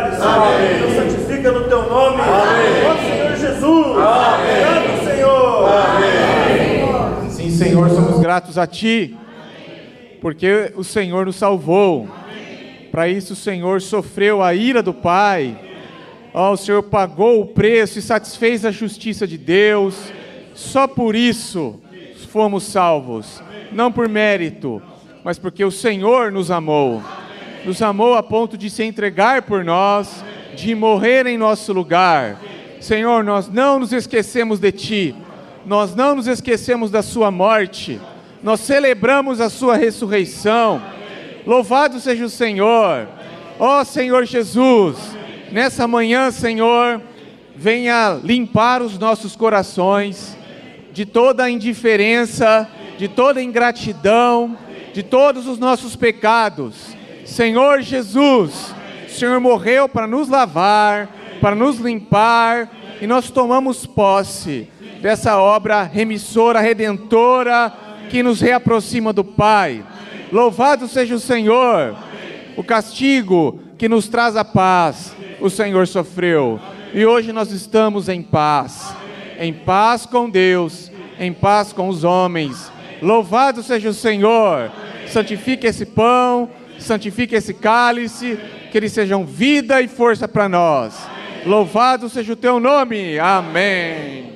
cálice. Deus santifica no teu nome. Ó Senhor Jesus. Obrigado, Senhor. Sim, Senhor, somos gratos a Ti, porque o Senhor nos salvou. Para isso o Senhor sofreu a ira do Pai. O Senhor pagou o preço e satisfez a justiça de Deus. Só por isso fomos salvos. Não por mérito, mas porque o Senhor nos amou. Nos amou a ponto de se entregar por nós, de morrer em nosso lugar. Senhor, nós não nos esquecemos de Ti. Nós não nos esquecemos da Sua morte. Nós celebramos a Sua ressurreição. Louvado seja o Senhor. Ó Senhor Jesus, nessa manhã, Senhor, venha limpar os nossos corações de toda a indiferença, de toda a ingratidão, de todos os nossos pecados. Senhor Jesus, o Senhor morreu para nos lavar, para nos limpar, e nós tomamos posse dessa obra remissora, redentora, que nos reaproxima do Pai. Louvado seja o Senhor. O castigo que nos traz a paz, o Senhor sofreu, e hoje nós estamos em paz com Deus, em paz com os homens. Louvado seja o Senhor. Santifique esse pão, santifique esse cálice, que eles sejam vida e força para nós. Louvado seja o teu nome. Amém.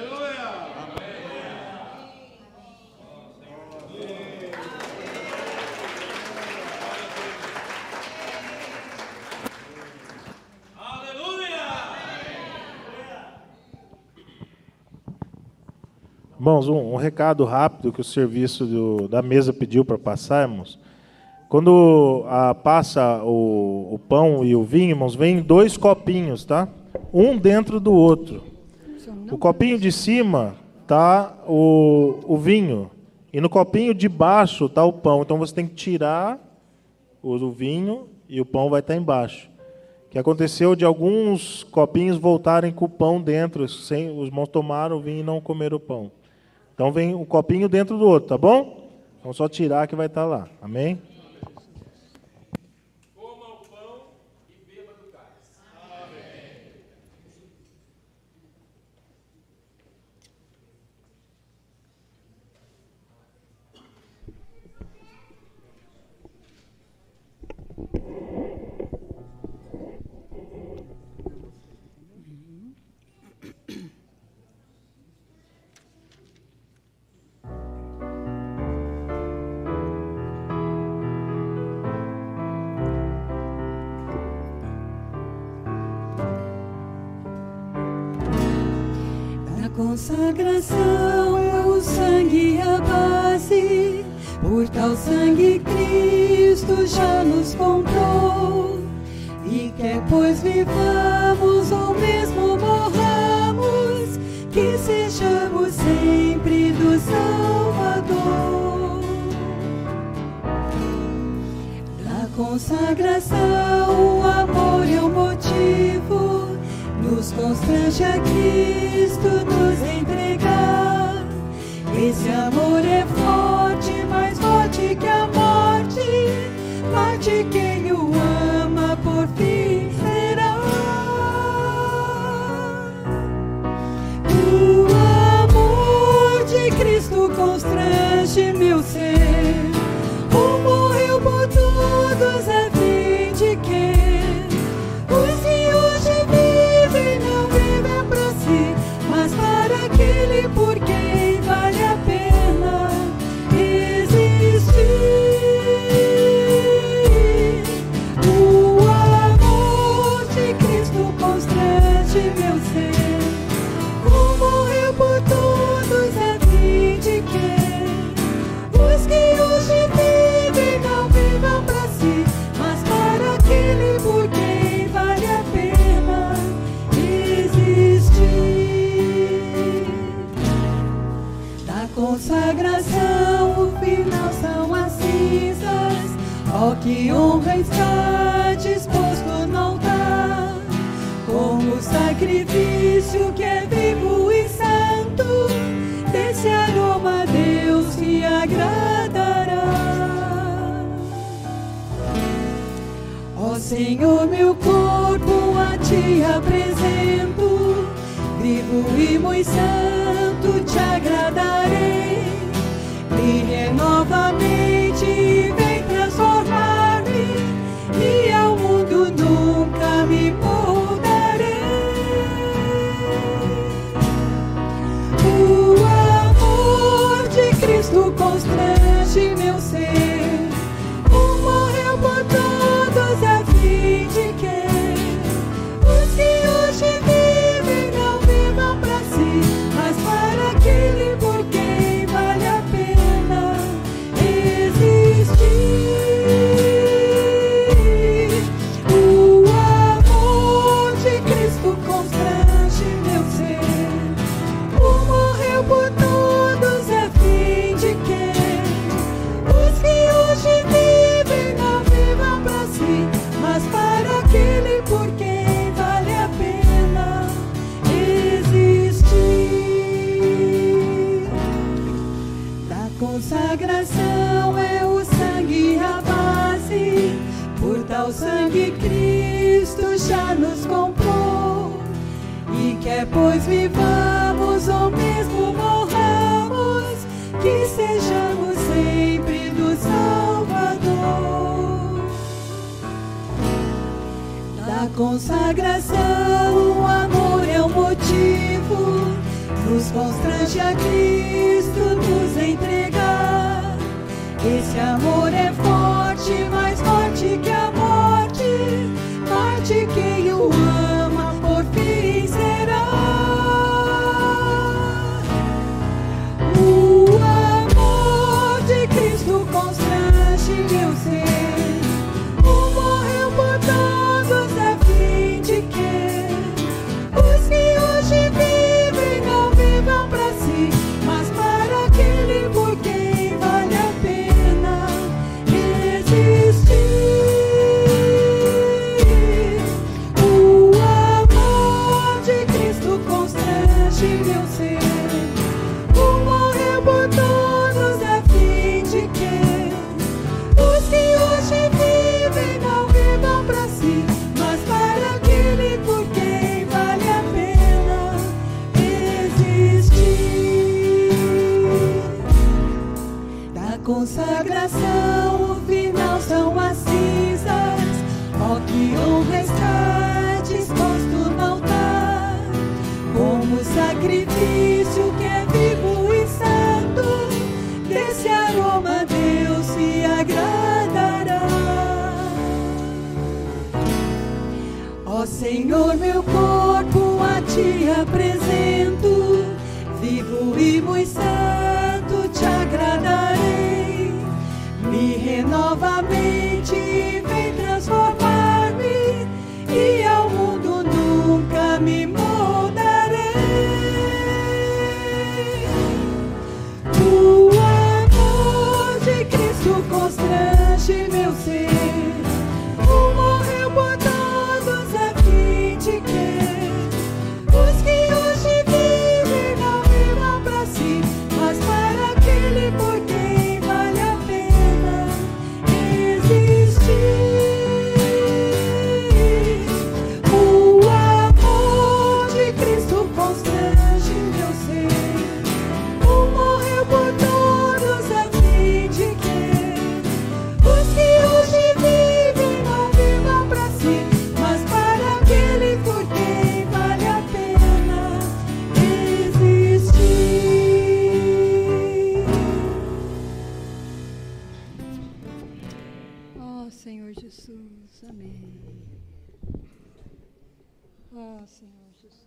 Irmãos, um recado rápido que o serviço da mesa pediu para passarmos. Quando passa o pão e o vinho, irmãos, vem 2 copinhos, tá? Um dentro do outro. O copinho de cima tá o vinho, e no copinho de baixo tá o pão. Então você tem que tirar o vinho e o pão vai estar embaixo. O que aconteceu de alguns copinhos voltarem com o pão dentro, os irmãos tomaram o vinho e não comeram o pão. Então vem um copinho dentro do outro, tá bom? Então só tirar que vai estar lá. Amém? Coma o pão e beba do cálice. Amém. Consagração, o sangue a base, por tal sangue Cristo já nos comprou, e quer pois vivamos ou mesmo morramos, que sejamos sempre do Salvador. Da consagração, o amor é o motivo, nos constrange a Cristo nos entregar. Esse amor é forte, mais forte que a morte. Mate quem o ama, por fim será. O amor de Cristo constrange meu ser. O morreu por todos a fim de que os que hoje vivem não vivem para si, mas para aquele por quem vale a pena existir. O amor de Cristo constrange meu ser. O morreu por todos a fim de que os que hoje vivem não vivam para si, mas para aquele por quem vale a pena existir. Da consagração, o final são as cinzas, ó que honra está disposto no altar, como sacrifício que é vivo e santo, desse aroma Deus se agradará. Ó Senhor Senhor, meu corpo a ti apresento, vivo e muito santo te agradarei. Me renova a mente e vem transformar-me, e ao mundo nunca me mudarei. O amor de Cristo constrange meu ser, morreu por todos a fim de que os que hoje vivem não vivam para si, mas para aquele por quem vale a pena existir. O amor de Cristo constrange meu ser, morreu por todos a fim de que os que hoje vivem não vivam para si, mas para aquele por quem vale a pena existir. Da consagração é o sangue a base, por tal sangue Cristo já nos comprou, e quer pois vivamos ou mesmo morramos, que sejamos sempre do Salvador. Da consagração o amor é o motivo, nos constrange a Cristo nos entregar. Esse amor é forte, mais forte que a morte, forte quem o ama por fim será. O amor de Cristo constrange meu ser, morreu por todos a fim de que os que hoje vivem não vivam para si, mas para aquele por quem vale a pena existir. O amor de Cristo constrange meu ser, morreu por todos a fim de que os que hoje vivem não vivam para si, mas para aquele por quem vale a pena existir. Da consagração o final são as cinzas, ó que honra está disposto no altar, como sacrifício que é vivo e santo, desse aroma Deus se agradará. Ó Senhor, meu corpo a ti apresento, vivo e muito santo te agradarei. Me renova a mente e vem transformar-me, e ao mundo nunca me mudarei. O amor de Cristo constrange meu ser, morreu por todos a fim de que os que hoje vivem não vivam para si, mas para aquele por quem vale a pena existir. O amor de Cristo constrange meu ser, morreu por todos a fim de que os que hoje vivem não vivam para si, mas para aquele por quem vale a pena existir. Ó Senhor Jesus, amém. Ó Senhor Jesus.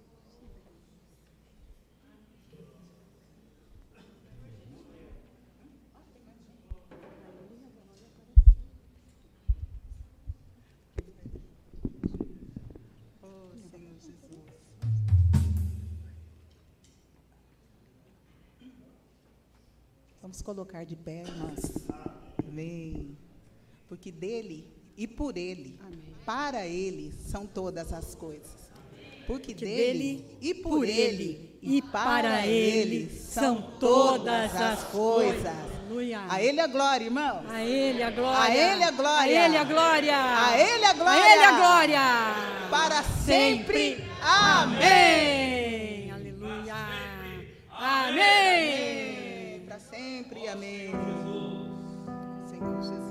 Vamos colocar de pé, irmãos. Amém. Porque dele e por ele, para ele, são todas as coisas. Porque dele e por ele e para ele são todas as coisas. Aleluia. A Ele a glória, irmão. A Ele a glória. A Ele a glória. A Ele a glória. A Ele a glória. A Ele a glória. Para sempre. Amém. Aleluia. Amém. Para sempre. Amém. Senhor Jesus.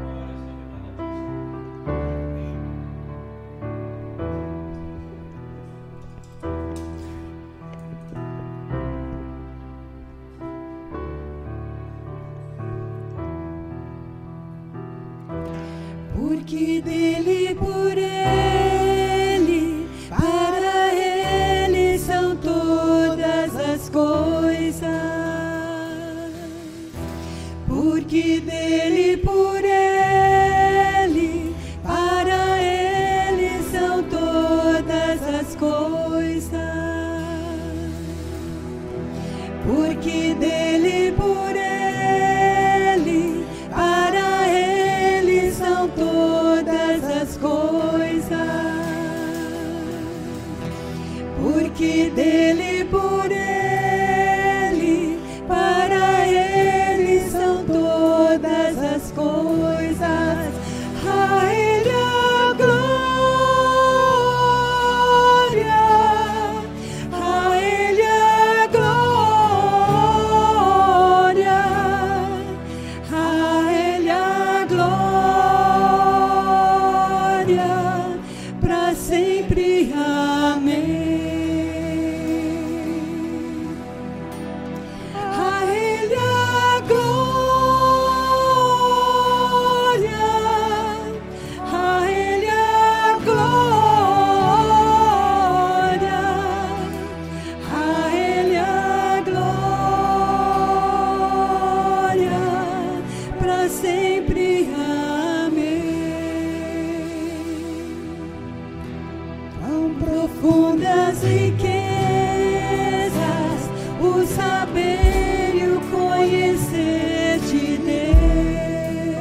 Porque dele, por ele, para ele são todas as coisas. Porque dele, por ele, para ele são todas as coisas. Porque dele, por ele, para ele são todas as coisas. Porque dele, por ele, para ele são todas as coisas. A ele a glória, a ele a glória, a ele a glória, para sempre. Amém. A ele a glória, a ele a glória, a ele a glória, para sempre. Amém. Quão profundas riquezas o saber e o conhecer de Deus.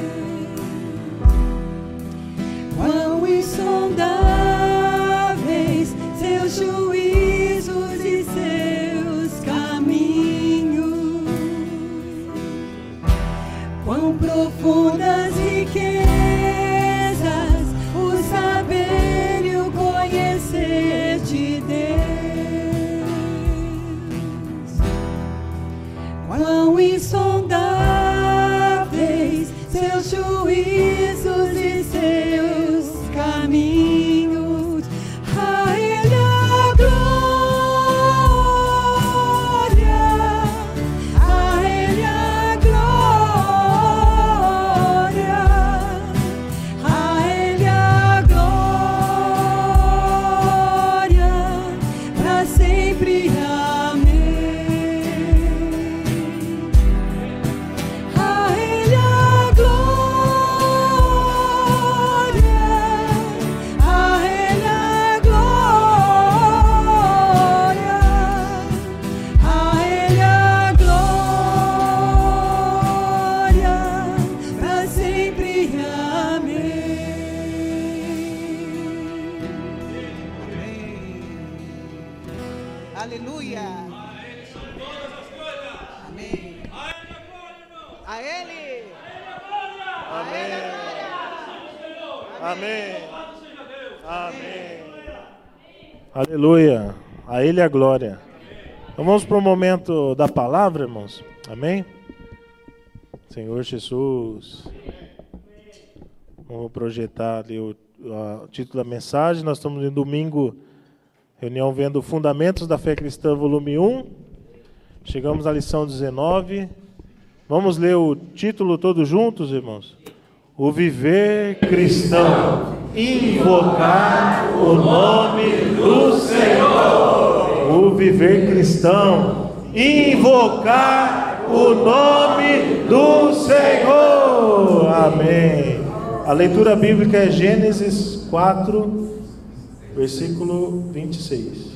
Quão insondáveis seus juízos e seus caminhos. Quão profundas riquezas o saber e o conhecer de Deus. Quão insondáveis seus juízos e seus caminhos. A ele a glória, a ele a glória, a ele a glória, para sempre. Amém. A ele a glória, a ele a glória, a ele a glória, para sempre. Amém. Aleluia. Amém. A Ele. Amém. Amém. Aleluia. A Ele a glória. Então vamos para o momento da palavra, irmãos. Amém? Senhor Jesus. Vamos projetar ali o título da mensagem. Nós estamos em domingo, reunião vendo Fundamentos da Fé Cristã, volume 1. Chegamos à lição 19. Vamos ler o título todos juntos, irmãos? O viver cristão, invocar o nome do Senhor. O viver cristão, invocar o nome do Senhor. Amém. A leitura bíblica é Gênesis 4, versículo 26.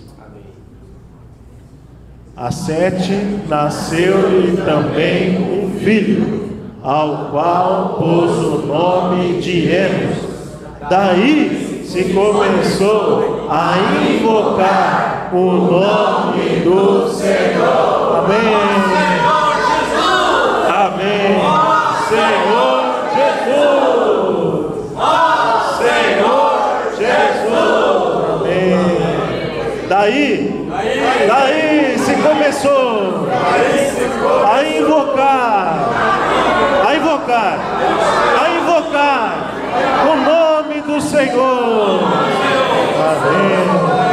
A Sete nasceu-lhe também um filho, ao qual pôs o nome de Enos. Daí se começou a invocar o nome do Senhor. Amém. Senhor Jesus! Senhor Jesus! Amém. Daí se começou a invocar o nome do Senhor. Amém.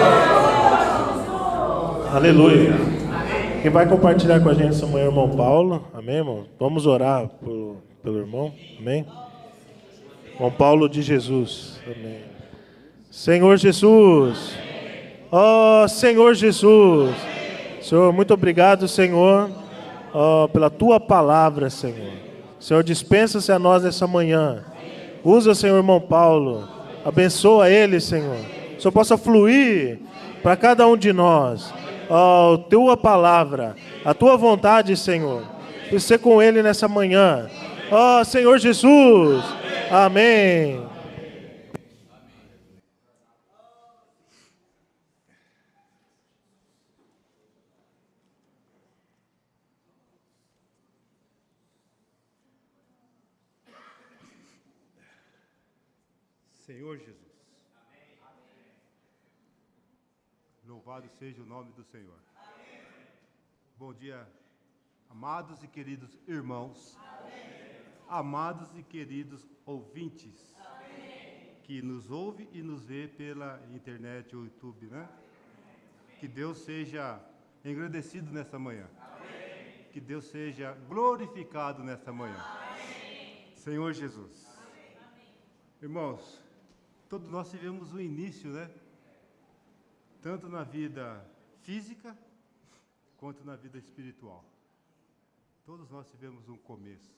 Aleluia. Quem vai compartilhar com a gente essa manhã é o irmão Paulo. Amém, irmão? Vamos orar pelo irmão. Amém. Irmão Paulo de Jesus. Amém. Senhor Jesus. Ó Senhor Jesus. Senhor, muito obrigado, Senhor, pela Tua palavra, Senhor. Senhor, dispensa-se a nós nessa manhã. Usa, Senhor, irmão Paulo. Abençoa ele, Senhor. Que o Senhor possa fluir para cada um de nós. A Tua palavra, a Tua vontade, Senhor. E ser com ele nessa manhã. Ó Senhor Jesus. Amém. Senhor Jesus. Louvado seja o nome do Senhor. Bom dia, amados e queridos irmãos, amados e queridos ouvintes, que nos ouve e nos vê pela internet ou YouTube, né? Que Deus seja engrandecido nessa manhã. Que Deus seja glorificado nessa manhã. Senhor Jesus. Irmãos, todos nós tivemos um início, né? Tanto na vida física, quanto na vida espiritual. Todos nós tivemos um começo.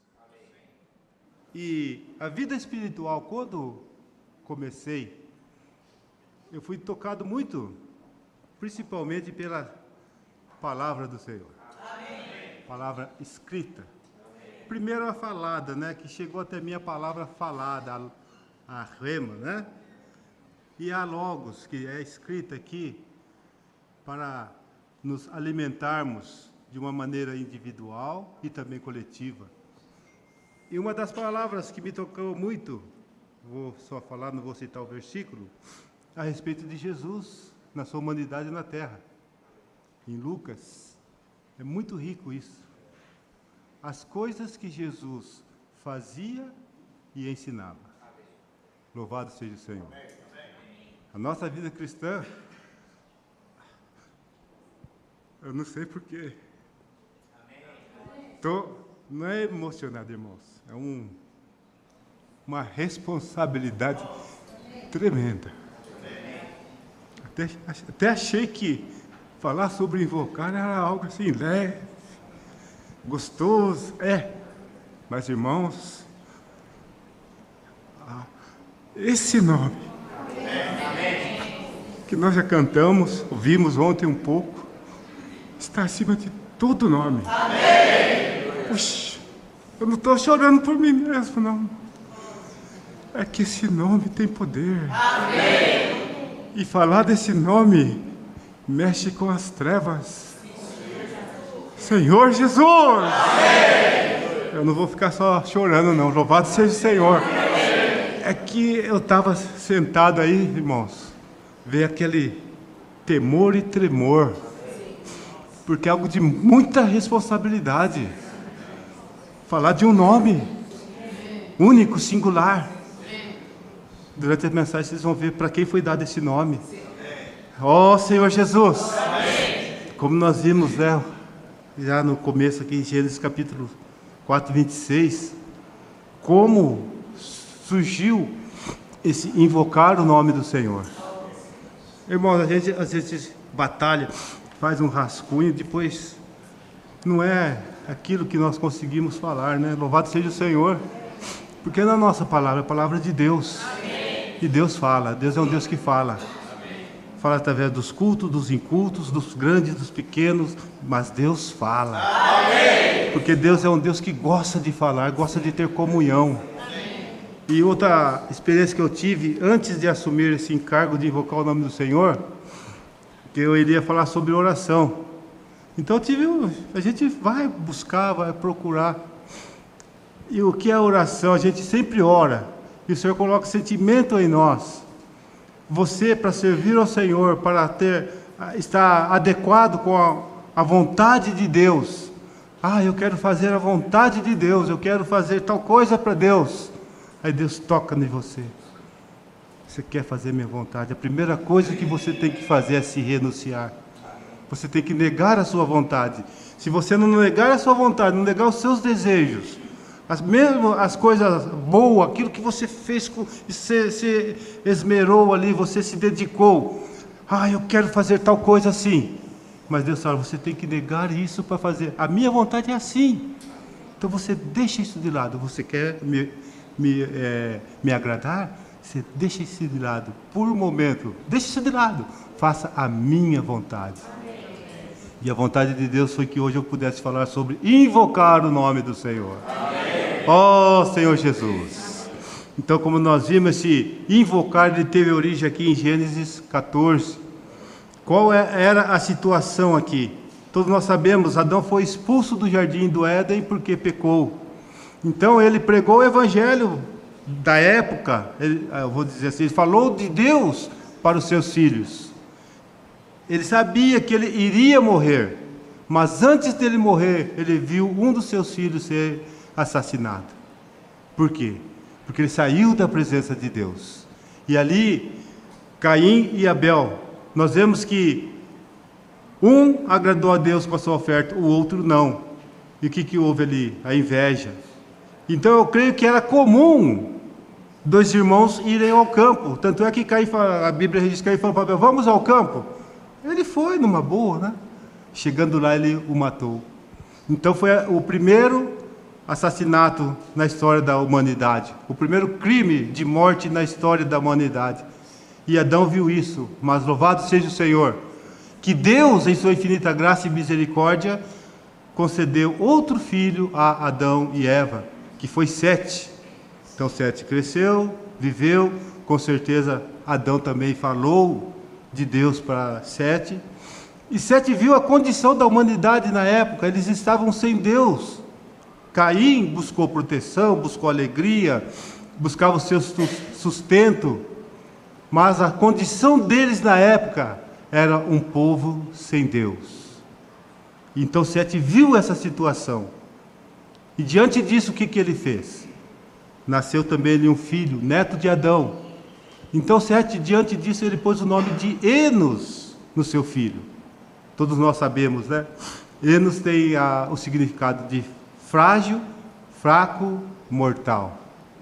E a vida espiritual, quando comecei, eu fui tocado muito, principalmente pela palavra do Senhor. Palavra escrita. Primeiro a falada, né? Que chegou até mim a palavra falada, a rema, né? E a logos, que é escrita aqui para nos alimentarmos de uma maneira individual e também coletiva. E uma das palavras que me tocou muito, vou só falar, não vou citar o versículo, a respeito de Jesus na sua humanidade na terra. Em Lucas, é muito rico isso. As coisas que Jesus fazia e ensinava. Louvado seja o Senhor. A nossa vida cristã, eu não sei porquê. Não é emocionado, irmãos. É uma responsabilidade tremenda. Até achei que falar sobre invocar era algo assim leve, gostoso. Mas, irmãos, esse nome que nós já cantamos, ouvimos ontem um pouco, está acima de todo nome. Puxa, eu não estou chorando por mim mesmo, não. É que esse nome tem poder. E falar desse nome mexe com as trevas. Senhor Jesus! Eu não vou ficar só chorando, não. Louvado seja o Senhor. É que eu estava sentado aí, irmãos, ver aquele temor e tremor, porque é algo de muita responsabilidade. Falar de um nome único, singular. Durante a mensagem vocês vão ver para quem foi dado esse nome. Ó Senhor Jesus! Como nós vimos, né, já no começo aqui em Gênesis capítulo 4, 26, como surgiu esse invocar o nome do Senhor. Irmãos, a gente às vezes batalha, faz um rascunho, depois não é aquilo que nós conseguimos falar, né? Louvado seja o Senhor, porque na nossa palavra, a palavra de Deus. E Deus fala, Deus é um Deus que fala. Fala através dos cultos, dos incultos, dos grandes, dos pequenos, mas Deus fala. Porque Deus é um Deus que gosta de falar, gosta de ter comunhão. E outra experiência que eu tive antes de assumir esse encargo de invocar o nome do Senhor, que eu iria falar sobre oração. Então a gente vai buscar, vai procurar. E o que é oração? A gente sempre ora, e o Senhor coloca sentimento em nós. Você, para servir ao Senhor, para estar adequado com a vontade de Deus. Eu quero fazer a vontade de Deus, eu quero fazer tal coisa para Deus. Aí Deus toca em você. Você quer fazer minha vontade? A primeira coisa que você tem que fazer é se renunciar. Você tem que negar a sua vontade. Se você não negar a sua vontade, não negar os seus desejos, mesmo as coisas boas, aquilo que você fez, você se esmerou ali, você se dedicou. Eu quero fazer tal coisa assim. Mas Deus fala, você tem que negar isso para fazer. A minha vontade é assim. Então você deixa isso de lado. Você quer me agradar? Você deixa isso de lado. Por um momento, deixa isso de lado. Faça a minha vontade. E a vontade de Deus foi que hoje eu pudesse falar sobre invocar o nome do Senhor. Ó Senhor Jesus. Então, como nós vimos, esse invocar, ele teve origem aqui em Gênesis 14. Qual era a situação aqui? Todos nós sabemos, Adão foi expulso do jardim do Éden porque pecou. Então ele pregou o evangelho da época, eu vou dizer assim, ele falou de Deus para os seus filhos. Ele sabia que ele iria morrer, mas antes dele morrer, ele viu um dos seus filhos ser assassinado. Por quê? Porque ele saiu da presença de Deus. E ali, Caim e Abel, nós vemos que um agradou a Deus com a sua oferta, o outro não. E o que houve ali? A inveja. Então eu creio que era comum dois irmãos irem ao campo. Tanto é que Caim, a Bíblia diz que Caim falou para Abel, vamos ao campo? Ele foi numa boa, né? Chegando lá, ele o matou. Então foi o primeiro assassinato na história da humanidade. O primeiro crime de morte na história da humanidade. E Adão viu isso, mas louvado seja o Senhor, que Deus, em sua infinita graça e misericórdia, concedeu outro filho a Adão e Eva, que foi Sete. Então Sete cresceu, viveu, com certeza Adão também falou de Deus para Sete. E Sete viu a condição da humanidade na época, eles estavam sem Deus. Caim buscou proteção, buscou alegria, buscava o seu sustento, mas a condição deles na época era um povo sem Deus. Então Sete viu essa situação. E diante disso, o que ele fez? Nasceu também ele um filho, neto de Adão. Então Sete, diante disso, ele pôs o nome de Enos no seu filho. Todos nós sabemos, né? Enos tem o significado de frágil, fraco, mortal,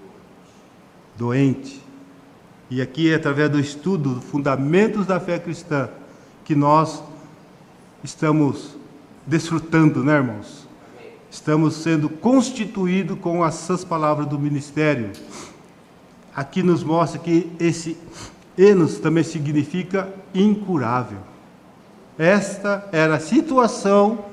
doente. E aqui, através do estudo, fundamentos da fé cristã, que nós estamos desfrutando, né, irmãos? Estamos sendo constituídos com as sãs palavras do ministério. Aqui nos mostra que esse Enos também significa incurável. Esta era a situação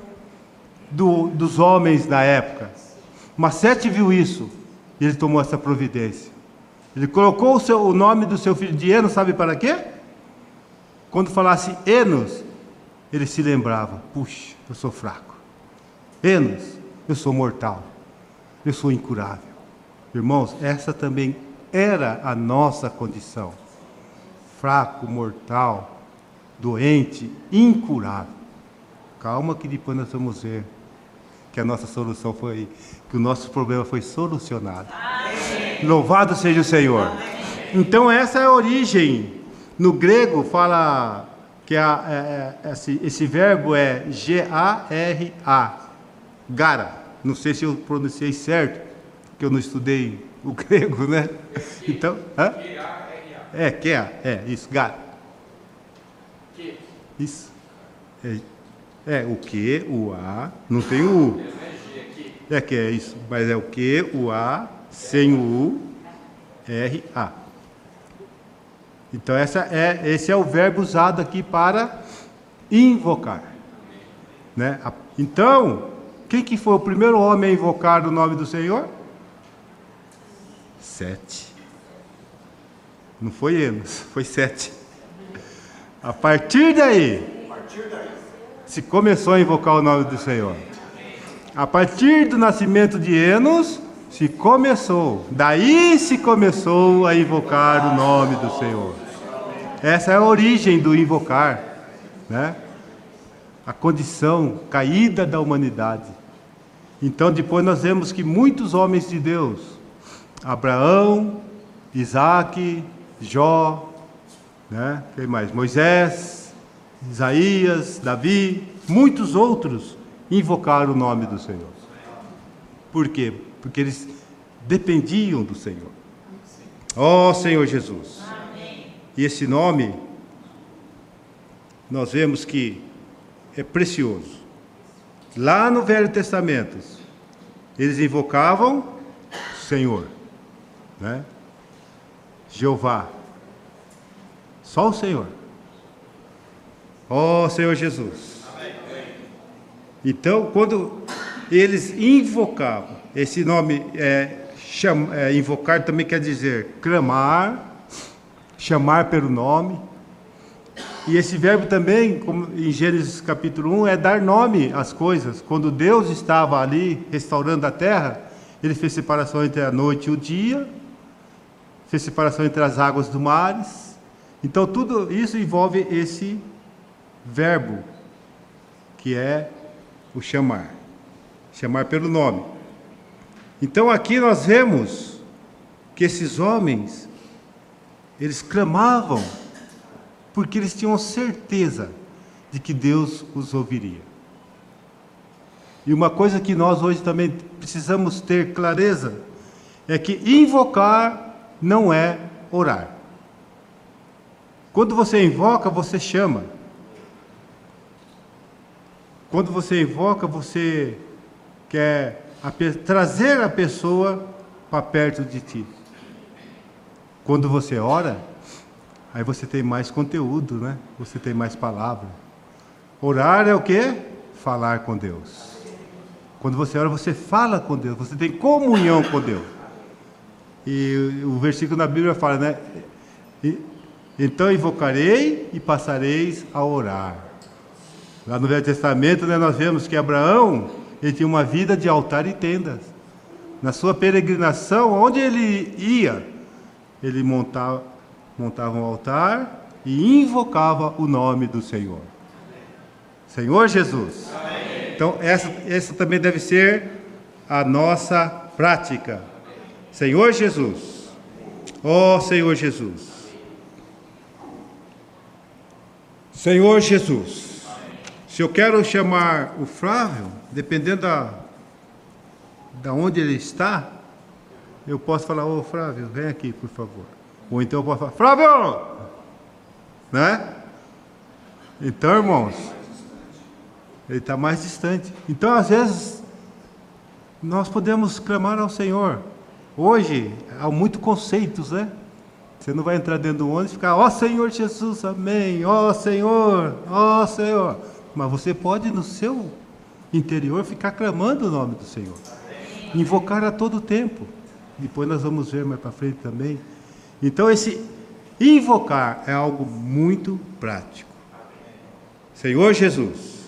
dos homens na época. Mas Sete viu isso, e ele tomou essa providência. Ele colocou o nome do seu filho de Enos, sabe para quê? Quando falasse Enos, ele se lembrava, puxa, eu sou fraco. Enos, eu sou mortal. Eu sou incurável. Irmãos, essa também era a nossa condição. Fraco, mortal, doente, incurável. Calma que depois nós vamos ver que a nossa solução foi, que o nosso problema foi solucionado. Amém. Louvado seja o Senhor. Amém. Então essa é a origem. No grego fala que esse verbo é G-A-R-A. Gara. Não sei se eu pronunciei certo, porque eu não estudei o grego, né? Então, G-A-R-A. Isso, Gara. Isso. O Q, o A, não tem o U. É isso, mas é o Q, o A, sem o U, R, A. Então esse é o verbo usado aqui para invocar. Né? Então, quem que foi o primeiro homem a invocar o nome do Senhor? Sete. Não foi Enos, foi Sete. A partir daí, se começou a invocar o nome do Senhor. A partir do nascimento de Enos, daí se começou a invocar o nome do Senhor. Essa é a origem do invocar, né? A condição caída da humanidade. Então depois nós vemos que muitos homens de Deus, Abraão, Isaac, Jó, né? Quem mais? Moisés, Isaías, Davi, muitos outros invocaram o nome do Senhor. Por quê? Porque eles dependiam do Senhor. Ó Senhor Jesus. E esse nome, nós vemos que é precioso. Lá no Velho Testamento, eles invocavam Senhor, né? Jeová. Só o Senhor. Ó Senhor Jesus. Então, quando eles invocavam, esse nome invocar também quer dizer clamar, chamar pelo nome. E esse verbo também, como em Gênesis capítulo 1, é dar nome às coisas. Quando Deus estava ali restaurando a terra, Ele fez separação entre a noite e o dia, fez separação entre as águas do mares. Então tudo isso envolve esse verbo, que é o chamar. Chamar pelo nome. Então aqui nós vemos que esses homens, eles clamavam, porque eles tinham certeza de que Deus os ouviria. E uma coisa que nós hoje também precisamos ter clareza, é que invocar não é orar. Quando você invoca, você chama. Quando você invoca, você quer trazer a pessoa para perto de ti. Quando você ora, aí você tem mais conteúdo, né? Você tem mais palavra. Orar é o quê? Falar com Deus. Quando você ora, você fala com Deus, você tem comunhão com Deus. E o versículo na Bíblia fala, né? Então invocarei e passareis a orar. Lá no Velho Testamento, né, nós vemos que Abraão, ele tinha uma vida de altar e tendas. Na sua peregrinação, onde ele ia, ele montava um altar e invocava o nome do Senhor. Senhor Jesus. Amém. Então, essa também deve ser a nossa prática. Senhor Jesus. Ó Senhor Jesus. Senhor Jesus. Se eu quero chamar o Flávio, dependendo da onde ele está, eu posso falar, ô Flávio, vem aqui, por favor. Ou então eu posso falar, Flávio! Né? Então, irmãos, ele está mais distante. Então, às vezes, nós podemos clamar ao Senhor. Hoje, há muitos conceitos, né? Você não vai entrar dentro do ônibus e ficar, ó Senhor Jesus, amém, ó Senhor, ó Senhor. Mas você pode, no seu interior, ficar clamando o nome do Senhor. Invocar a todo tempo. Depois nós vamos ver mais para frente também. Então, esse invocar é algo muito prático. Senhor Jesus.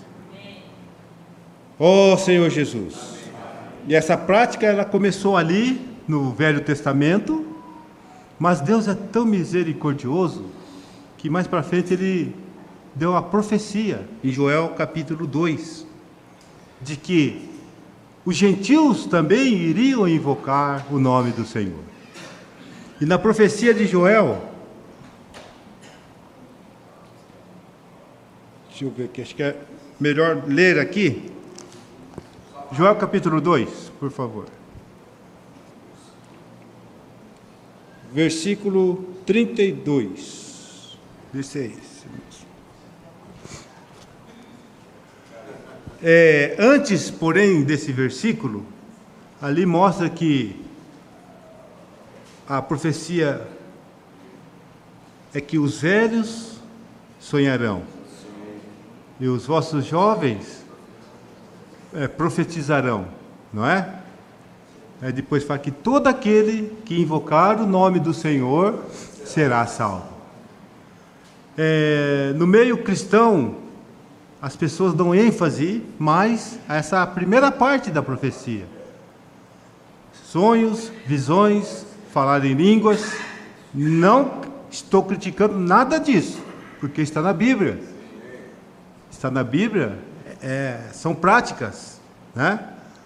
Ó Senhor Jesus. E essa prática, ela começou ali, no Velho Testamento, mas Deus é tão misericordioso, que mais para frente Ele deu a profecia, em Joel capítulo 2, de que os gentios também iriam invocar o nome do Senhor. E na profecia de Joel, deixa eu ver aqui, acho que é melhor ler aqui. Joel capítulo 2, por favor. Versículo 32. Esse é esse. Antes, porém, desse versículo, ali mostra que a profecia é que os velhos sonharão e os vossos jovens profetizarão, não é? Depois fala que todo aquele que invocar o nome do Senhor será salvo. No meio cristão, as pessoas dão ênfase mais a essa primeira parte da profecia. sonhos, visões, falar em línguas. Não estou criticando nada disso, porque está na Bíblia. Está na Bíblia, são práticas, né?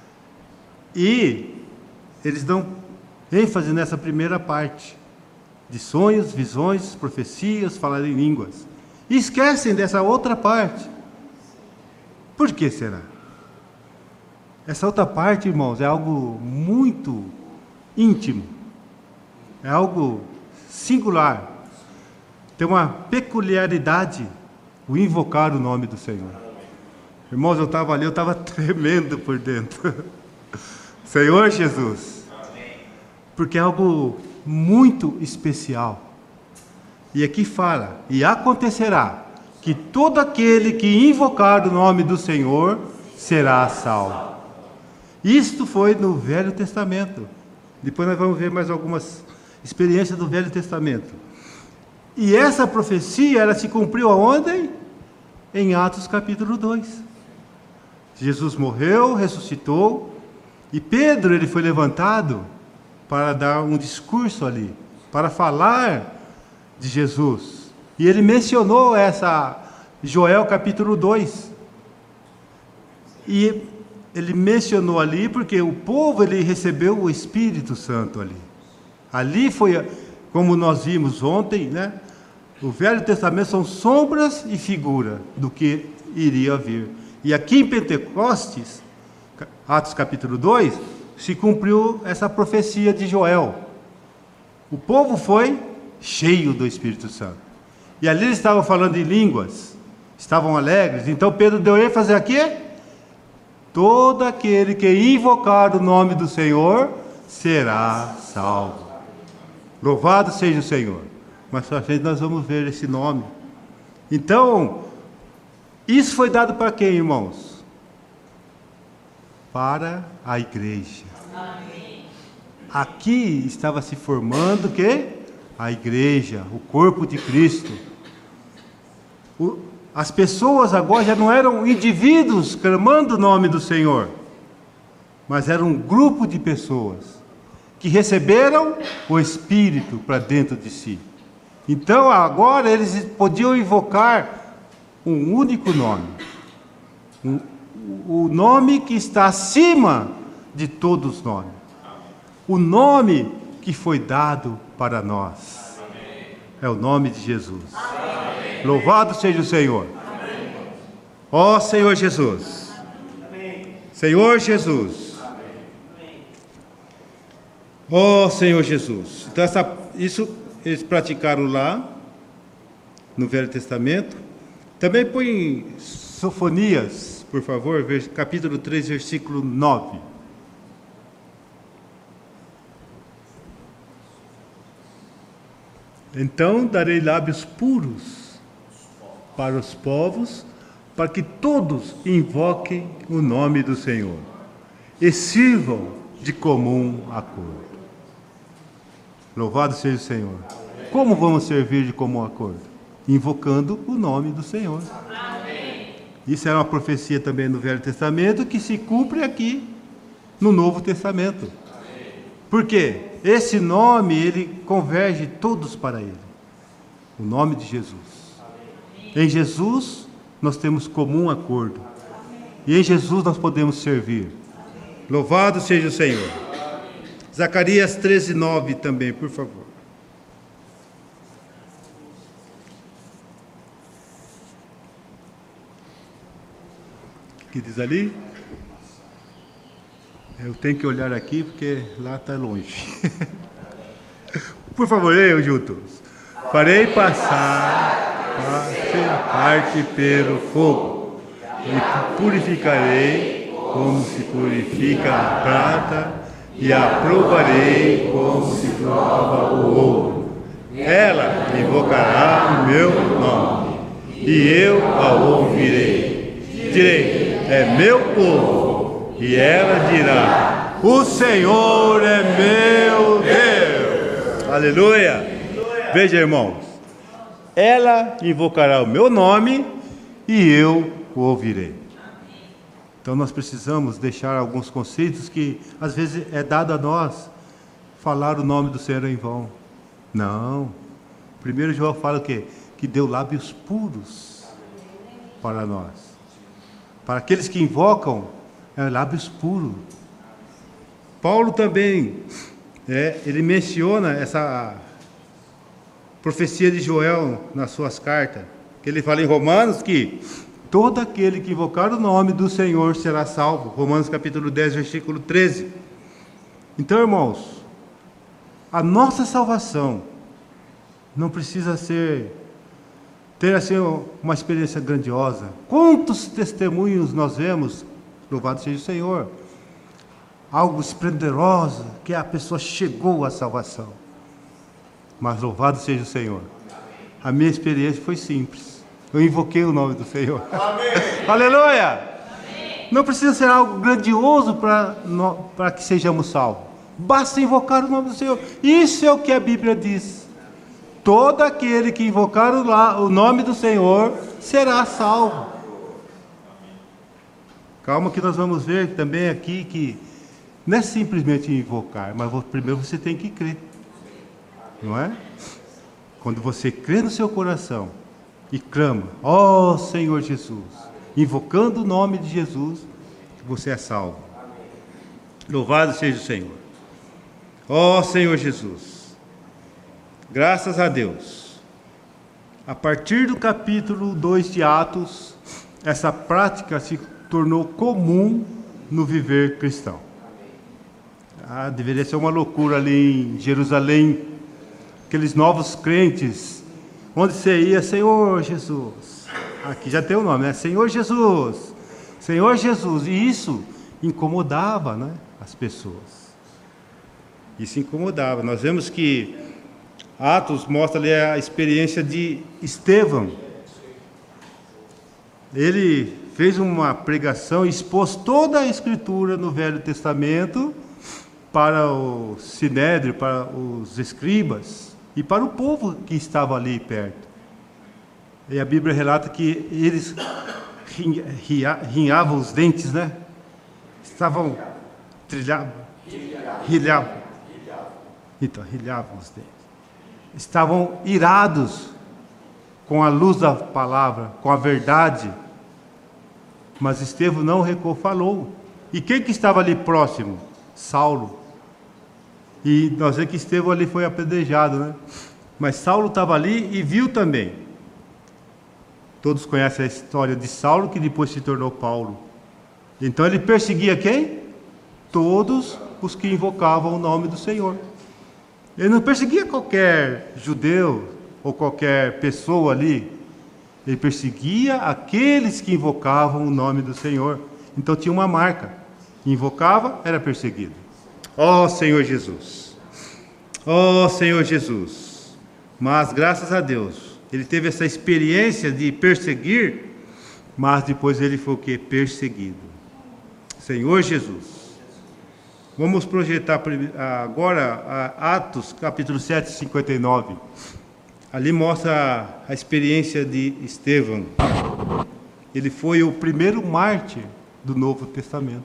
E eles dão ênfase nessa primeira parte, de sonhos, visões, profecias, falar em línguas. E esquecem dessa outra parte. Por que será? Essa outra parte, irmãos, é algo muito íntimo. É algo singular. Tem uma peculiaridade, o invocar o nome do Senhor. Irmãos, eu estava ali, eu estava tremendo por dentro. Senhor Jesus. Porque é algo muito especial. E aqui fala, e acontecerá que todo aquele que invocar o nome do Senhor será salvo. Isto foi no Velho Testamento. Depois nós vamos ver mais algumas experiências do Velho Testamento. E essa profecia, ela se cumpriu aonde? Em Atos capítulo 2. Jesus morreu, ressuscitou, e Pedro, ele foi levantado para dar um discurso ali, para falar de Jesus. E ele mencionou Joel capítulo 2. E ele mencionou ali porque o povo, ele recebeu o Espírito Santo ali. Ali foi, como nós vimos ontem, né? O Velho Testamento são sombras e figura do que iria vir. E aqui em Pentecostes, Atos capítulo 2, se cumpriu essa profecia de Joel. O povo foi cheio do Espírito Santo. E ali eles estavam falando em línguas, estavam alegres. Então Pedro deu ênfase aqui: todo aquele que invocar o nome do Senhor será salvo. Louvado seja o Senhor. Mas para frente nós vamos ver esse nome. Então, isso foi dado para quem, irmãos? Para a igreja. Amém. Aqui estava se formando o quê? A igreja, o corpo de Cristo. As pessoas agora já não eram indivíduos clamando o nome do Senhor, mas era um grupo de pessoas que receberam o Espírito para dentro de si. Então agora eles podiam invocar um único nome, o nome que está acima de todos os nomes, o nome que foi dado para nós. É o nome de Jesus. Amém. Louvado seja o Senhor. Ó Senhor Jesus. Amém. Senhor Jesus. Ó Senhor Jesus. Então isso eles praticaram lá no Velho Testamento. Também põe Sofonias, por favor, capítulo 3, versículo 9. Então darei lábios puros para os povos, para que todos invoquem o nome do Senhor e sirvam de comum acordo. Louvado seja o Senhor. Como vamos servir de comum acordo? Invocando o nome do Senhor. Isso é uma profecia também no Velho Testamento que se cumpre aqui no Novo Testamento. Por quê? Esse nome, ele converge todos para ele. O nome de Jesus. Em Jesus, nós temos comum acordo. E em Jesus nós podemos servir. Louvado seja o Senhor. Zacarias 13, 9 também, por favor. O que diz ali? Eu tenho que olhar aqui porque lá está longe. Por favor, eu juntos. Farei passar a parte pelo fogo e purificarei como se purifica a prata e a provarei como se prova o ouro. Ela invocará o meu nome e eu a ouvirei. Direi, é meu povo. E ela dirá, o Senhor é meu Deus. Aleluia. Veja, irmãos, ela invocará o meu nome e eu o ouvirei. Então nós precisamos deixar alguns conceitos que às vezes é dado a nós falar o nome do Senhor em vão. Não. 1 João fala o quê? Que deu lábios puros para nós. Para aqueles que invocam, lábios puros. Paulo também, ele menciona essa profecia de Joel nas suas cartas, que ele fala em Romanos que todo aquele que invocar o nome do Senhor será salvo. Romanos capítulo 10, versículo 13. Então, irmãos, a nossa salvação não precisa ter assim uma experiência grandiosa. Quantos testemunhos nós vemos, louvado seja o Senhor, algo esplendoroso, que a pessoa chegou à salvação. Mas louvado seja o Senhor. A minha experiência foi simples. Eu invoquei o nome do Senhor. Amém. Aleluia! Amém. Não precisa ser algo grandioso para que sejamos salvos. Basta invocar o nome do Senhor. Isso é o que a Bíblia diz. Todo aquele que invocar o nome do Senhor será salvo. Calma que nós vamos ver também aqui que não é simplesmente invocar, mas primeiro você tem que crer. Não é? Quando você crê no seu coração e clama, ó Senhor Jesus, invocando o nome de Jesus, você é salvo. Louvado seja o Senhor. Ó Senhor Jesus, graças a Deus, a partir do capítulo 2 de Atos, essa prática se tornou comum no viver cristão. Deveria ser uma loucura ali em Jerusalém, aqueles novos crentes, onde você ia, Senhor Jesus, aqui já tem o nome, né? Senhor Jesus, Senhor Jesus, e isso incomodava, né, as pessoas. Isso incomodava. Nós vemos que Atos mostra ali a experiência de Estevão. Ele fez uma pregação e expôs toda a Escritura no Velho Testamento para o Sinédrio, para os escribas e para o povo que estava ali perto. E a Bíblia relata que eles rinhavam os dentes, né? Estavam rilhavam os dentes. Estavam irados com a luz da palavra, com a verdade. Mas Estevão não recuou, falou. E quem que estava ali próximo? Saulo. E nós vemos que Estevão ali foi apedrejado, né? Mas Saulo estava ali e viu também. Todos conhecem a história de Saulo, que depois se tornou Paulo. Então ele perseguia quem? Todos os que invocavam o nome do Senhor. Ele não perseguia qualquer judeu ou qualquer pessoa ali. Ele perseguia aqueles que invocavam o nome do Senhor. Então tinha uma marca. Invocava, era perseguido. Ó Senhor Jesus. Ó Senhor Jesus. Mas graças a Deus, ele teve essa experiência de perseguir, mas depois ele foi o quê? Perseguido. Senhor Jesus. Vamos projetar agora Atos, capítulo 7, 59. Ali mostra a experiência de Estevão. Ele foi o primeiro mártir do Novo Testamento.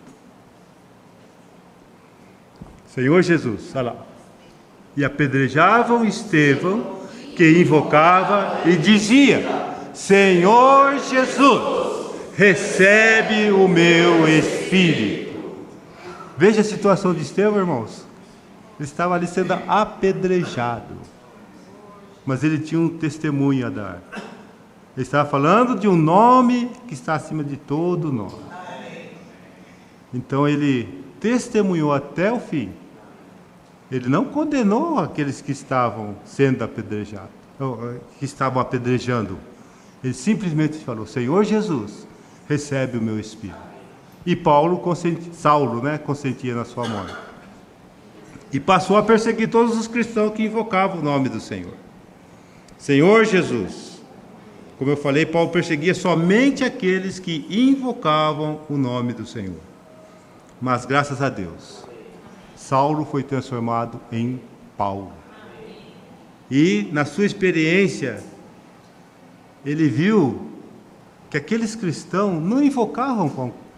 Senhor Jesus, olha lá. E apedrejavam Estevão, que invocava e dizia: Senhor Jesus, recebe o meu espírito. Veja a situação de Estevão, irmãos. Ele estava ali sendo apedrejado, mas ele tinha um testemunho a dar. Ele estava falando de um nome que está acima de todo nome. Então ele testemunhou até o fim. Ele não condenou aqueles que estavam sendo apedrejados, que estavam apedrejando. Ele simplesmente falou: Senhor Jesus, recebe o meu espírito. E Saulo, né, consentia na sua morte. E passou a perseguir todos os cristãos que invocavam o nome do Senhor. Senhor Jesus. Como eu falei, Paulo perseguia somente aqueles que invocavam o nome do Senhor. Mas graças a Deus, Saulo foi transformado em Paulo. E na sua experiência, ele viu que aqueles cristãos não invocavam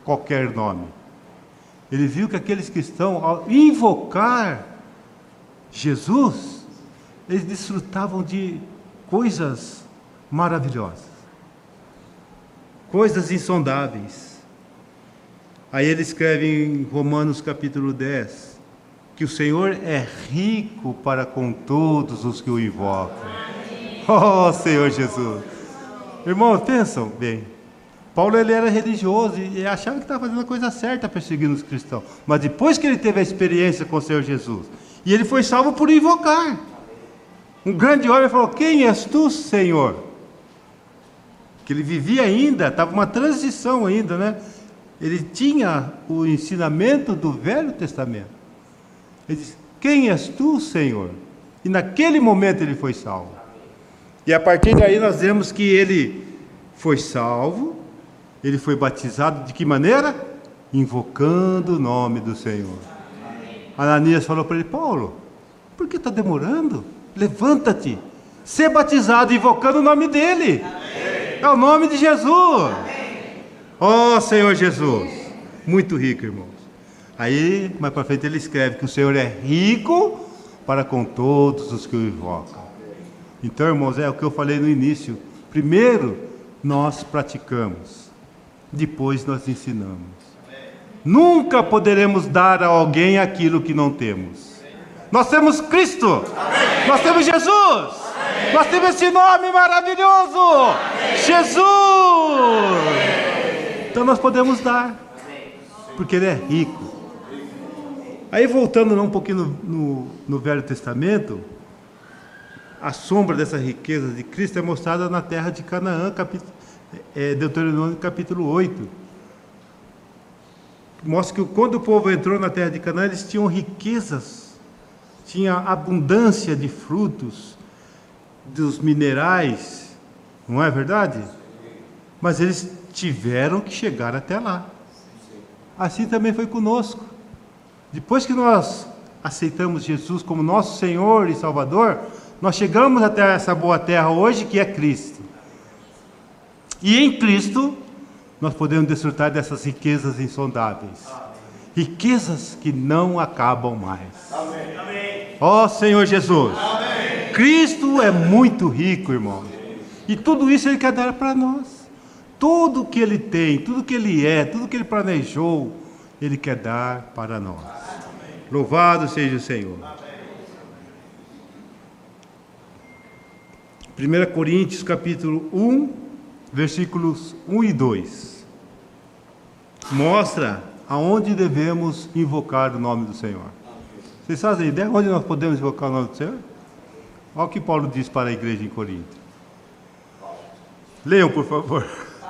qualquer nome. Ele viu que aqueles cristãos, ao invocar Jesus, eles desfrutavam de coisas maravilhosas, coisas insondáveis. Aí ele escreve em Romanos capítulo 10, que o Senhor é rico para com todos os que o invocam. Oh, Senhor Jesus! Irmãos, pensam bem. Paulo, ele era religioso e achava que estava fazendo a coisa certa, perseguindo os cristãos. Mas depois que ele teve a experiência com o Senhor Jesus, e ele foi salvo por invocar. Um grande homem falou: quem és tu, Senhor? Que ele vivia ainda, estava uma transição ainda, né? Ele tinha o ensinamento do Velho Testamento. Ele disse: quem és tu, Senhor? E naquele momento ele foi salvo. E a partir daí nós vemos que ele foi salvo, ele foi batizado de que maneira? Invocando o nome do Senhor. Ananias falou para ele: Paulo, por que está demorando? Levanta-te, ser batizado invocando o nome dele. É o nome de Jesus. Oh, Senhor Jesus, muito rico, irmãos. Aí, mais para frente, ele escreve que o Senhor é rico para com todos os que o invocam. Então, irmãos, é o que eu falei no início. Primeiro, nós praticamos. Depois, nós ensinamos. Nunca poderemos dar a alguém aquilo que não temos. Nós temos Cristo. Nós temos Jesus. Nós temos esse nome maravilhoso. Jesus. Então, nós podemos dar. Porque Ele é rico. Aí, voltando um pouquinho no Velho Testamento, a sombra dessa riqueza de Cristo é mostrada na terra de Canaã, Deuteronômio capítulo 8. Mostra que quando o povo entrou na terra de Canaã, eles tinham riquezas, tinha abundância de frutos, dos minerais, não é verdade? Mas eles tiveram que chegar até lá. Assim também foi conosco. Depois que nós aceitamos Jesus como nosso Senhor e Salvador, nós chegamos até essa boa terra hoje, que é Cristo. E em Cristo, nós podemos desfrutar dessas riquezas insondáveis. Riquezas que não acabam mais. Ó Senhor Jesus. Amém. Cristo é muito rico, irmão. E tudo isso Ele quer dar para nós. Tudo o que Ele tem, tudo o que Ele é, tudo o que Ele planejou, Ele quer dar para nós. Louvado seja o Senhor. 1 Coríntios capítulo 1, versículos 1 e 2. Mostra aonde devemos invocar o nome do Senhor. Vocês fazem ideia onde nós podemos invocar o nome do Senhor? Olha o que Paulo diz para a igreja em Corinto. Leiam, por favor.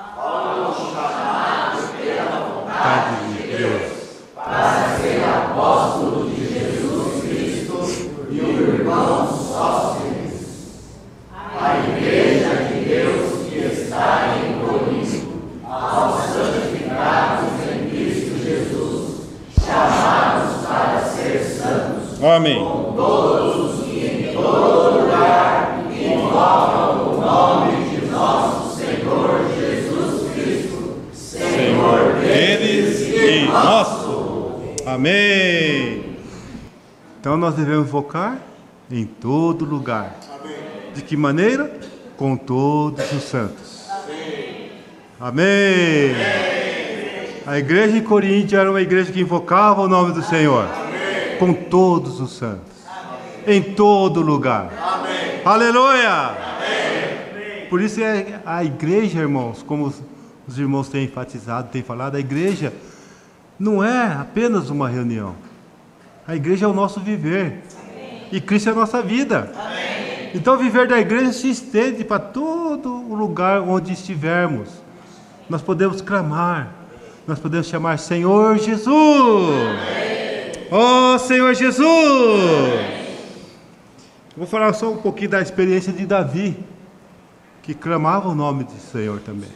Vontade de Deus, para ser apóstolo de Jesus Cristo e o irmão Sóstenes, a igreja de Deus que está em Corinto, aos santificados em Cristo Jesus, chamados para ser santos. Amém. Com todos os que em todo lugar invocam o nome de nosso Senhor Jesus Cristo, Senhor deles e nosso. Amém. Então nós devemos invocar em todo lugar. Amém. De que maneira? Com todos os santos. Amém. A igreja em Corinto era uma igreja que invocava o nome do Senhor. Amém. Com todos os santos. Amém. Em todo lugar. Amém. Aleluia. Amém. Por isso é a igreja, irmãos, como os irmãos têm enfatizado, têm falado, a igreja não é apenas uma reunião. A igreja é o nosso viver. Amém. E Cristo é a nossa vida. Amém. Então o viver da igreja se estende para todo o lugar onde estivermos. Nós podemos clamar. Nós podemos chamar Senhor Jesus. Ó Senhor Jesus. Vou falar só um pouquinho da experiência de Davi, que clamava o nome do Senhor também.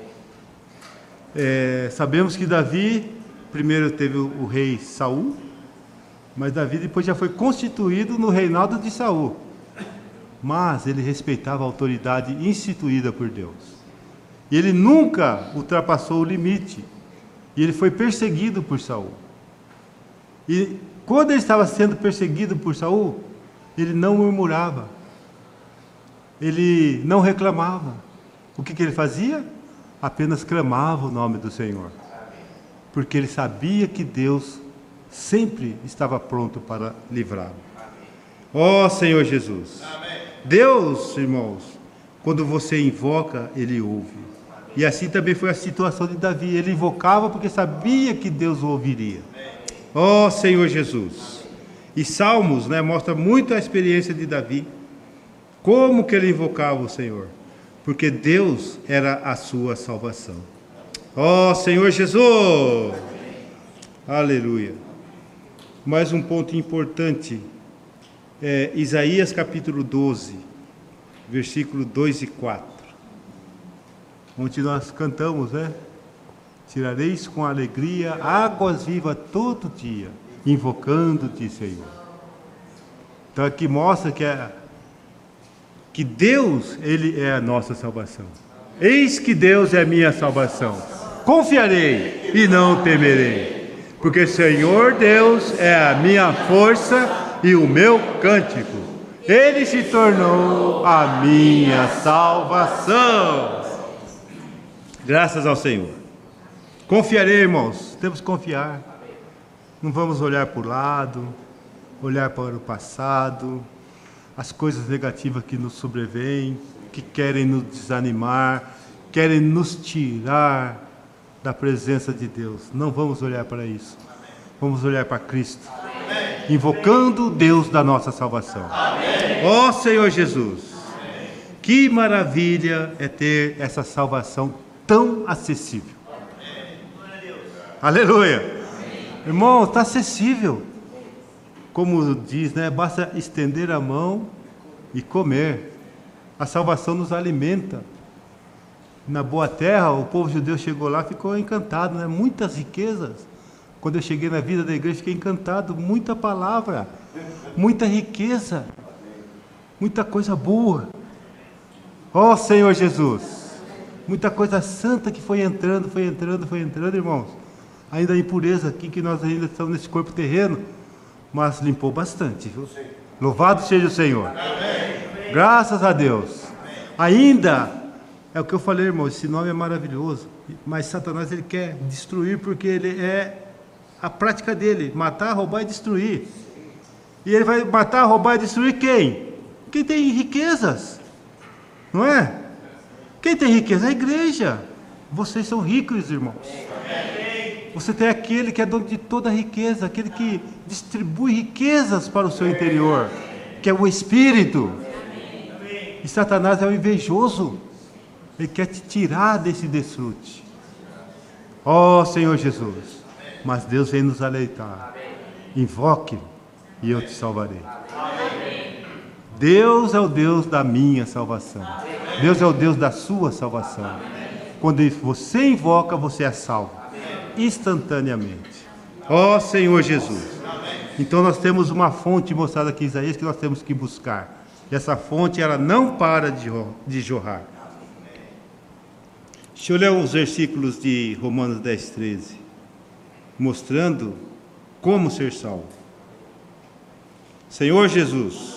Sabemos que Davi primeiro teve o rei Saul, mas Davi depois já foi constituído no reinado de Saul. Mas ele respeitava a autoridade instituída por Deus. E ele nunca ultrapassou o limite. E ele foi perseguido por Saul. E quando ele estava sendo perseguido por Saul, ele não murmurava. Ele não reclamava. O que ele fazia? Apenas clamava o nome do Senhor. Porque ele sabia que Deus sempre estava pronto para livrá-lo. Ó Senhor Jesus. Deus, irmãos, quando você invoca, Ele ouve. E assim também foi a situação de Davi. Ele invocava porque sabia que Deus o ouviria. Ó Senhor Jesus. E Salmos, mostra muito a experiência de Davi. Como que ele invocava o Senhor? Porque Deus era a sua salvação. Ó Senhor Jesus. Aleluia. Mais um ponto importante. Isaías capítulo 12, versículo 2 e 4. Onde nós cantamos, Tirareis com alegria águas vivas todo dia, invocando-te, Senhor. Então aqui mostra que Deus, Ele é a nossa salvação. Eis que Deus é a minha salvação. Confiarei e não temerei, porque Senhor Deus é a minha força e o meu cântico. Ele se tornou a minha salvação. Graças ao Senhor. Confiarei, irmãos. Temos que confiar. Não vamos olhar para o lado, olhar para o passado, as coisas negativas que nos sobrevêm, que querem nos desanimar, querem nos tirar da presença de Deus. Não vamos olhar para isso. Vamos olhar para Cristo. Invocando o Deus da nossa salvação. Ó Senhor Jesus. Que maravilha é ter essa salvação tão acessível. Aleluia. Irmão, está acessível. Como diz, basta estender a mão e comer. A salvação nos alimenta. Na Boa Terra, o povo judeu chegou lá e ficou encantado, muitas riquezas. Quando eu cheguei na vida da igreja, fiquei encantado. Muita palavra, muita riqueza, muita coisa boa. Ó Senhor Jesus, muita coisa santa que foi entrando, irmãos. Ainda a impureza aqui, que nós ainda estamos nesse corpo terreno, mas limpou bastante, viu? Louvado seja o Senhor. Amém. Graças a Deus. Ainda, é o que eu falei, irmão, esse nome é maravilhoso, mas Satanás, ele quer destruir, porque ele é a prática dele, matar, roubar e destruir. E ele vai matar, roubar e destruir quem? Quem tem riquezas, não é? Quem tem riqueza? A igreja. Vocês são ricos, irmãos. Você tem aquele que é dono de toda a riqueza, aquele que distribui riquezas para o seu interior, que é o Espírito. E Satanás é o invejoso. Ele quer te tirar desse desfrute. Ó Senhor Jesus. Mas Deus vem nos aleitar. Invoque e eu te salvarei. Deus é o Deus da minha salvação. Deus é o Deus da sua salvação. Quando você invoca, você é salvo. Instantaneamente. Ó Senhor Jesus. Então nós temos uma fonte mostrada aqui em Isaías que nós temos que buscar. E essa fonte, ela não para de jorrar. Deixa eu ler os versículos de Romanos 10, 13. Mostrando como ser salvo. Senhor Jesus,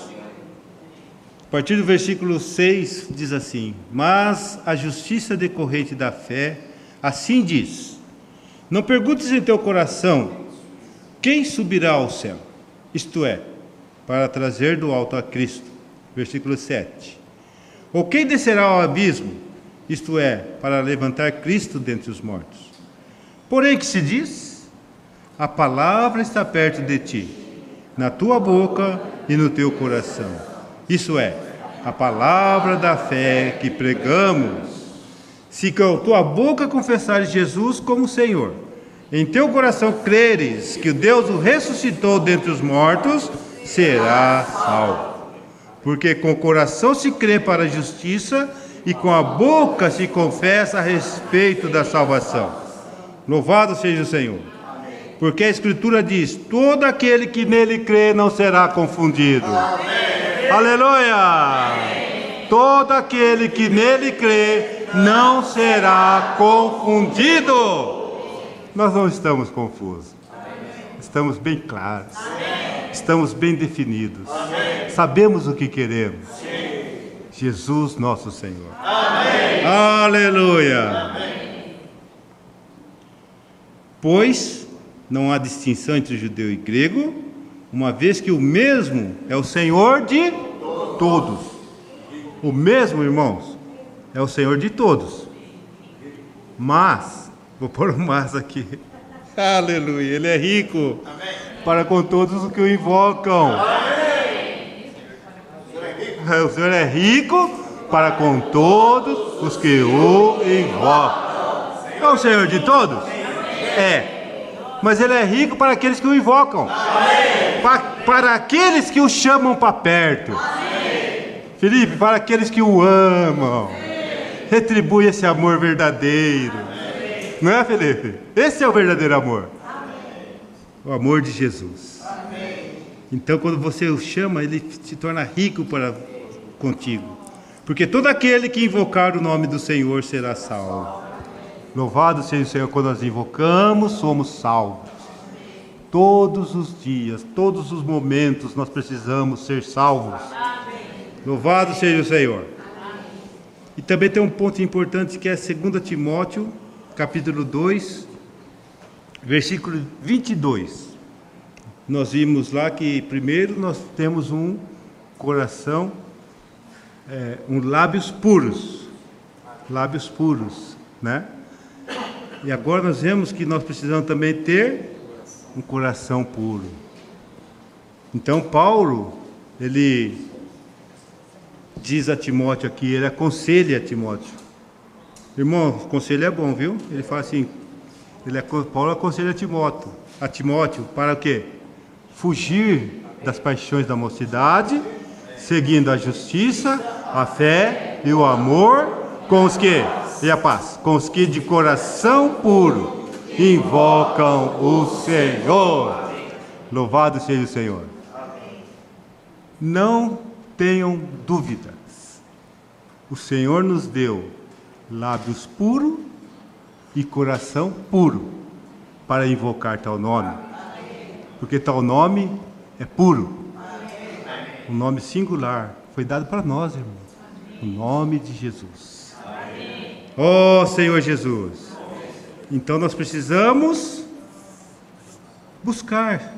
a partir do versículo 6 diz assim: mas a justiça decorrente da fé, assim diz: não perguntes em teu coração, quem subirá ao céu? Isto é, para trazer do alto a Cristo. Versículo 7. Ou quem descerá ao abismo? Isto é, para levantar Cristo dentre os mortos. Porém, que se diz? A palavra está perto de ti, na tua boca e no teu coração. Isso é, a palavra da fé que pregamos. Se com tua boca confessares Jesus como Senhor, em teu coração creres que Deus o ressuscitou dentre os mortos, serás salvo. Porque com o coração se crê para a justiça e com a boca se confessa a respeito da salvação. Louvado seja o Senhor. Porque a Escritura diz: todo aquele que nele crê não será confundido. Amém. Aleluia! Amém. Todo aquele que nele crê não será confundido. nós não estamos confusos. Estamos bem claros. Estamos bem definidos. Sabemos o que queremos. Jesus, nosso Senhor. Aleluia! Pois não há distinção entre judeu e grego, uma vez que o mesmo é o Senhor de todos. O mesmo, irmãos, é o Senhor de todos. Mas, vou pôr um mas aqui. Aleluia, Ele é rico para com todos os que o invocam. O Senhor é rico para com todos os que o invocam. É o Senhor de todos? É. Mas Ele é rico para aqueles que o invocam. Para aqueles que o chamam para perto. Felipe, para aqueles que o amam. Retribui esse amor verdadeiro. Não é, Felipe? Esse é o verdadeiro amor. O amor de Jesus. Então, quando você o chama, Ele se torna rico para contigo. Porque todo aquele que invocar o nome do Senhor será salvo. Louvado seja o Senhor. Quando nós invocamos, somos salvos. Todos os dias, todos os momentos, nós precisamos ser salvos. Louvado seja o Senhor. E também tem um ponto importante que é 2 Timóteo, capítulo 2, versículo 22. Nós vimos lá que primeiro nós temos um coração, lábios puros, né? E agora nós vemos que nós precisamos também ter um coração puro. Então Paulo, ele diz a Timóteo aqui, ele aconselha a Timóteo. Irmão, o conselho é bom, viu? Ele fala assim, Paulo aconselha a Timóteo para o quê? Fugir das paixões da mocidade, seguindo a justiça, a fé e o amor, com os que, e a paz, com os que de coração puro invocam o Senhor. Louvado seja o Senhor. Não tenham dúvidas. O Senhor nos deu lábios puros e coração puro para invocar tal nome. Porque tal nome é puro. O nome singular foi dado para nós, irmãos. O nome de Jesus. Ó Senhor Jesus. Então nós precisamos buscar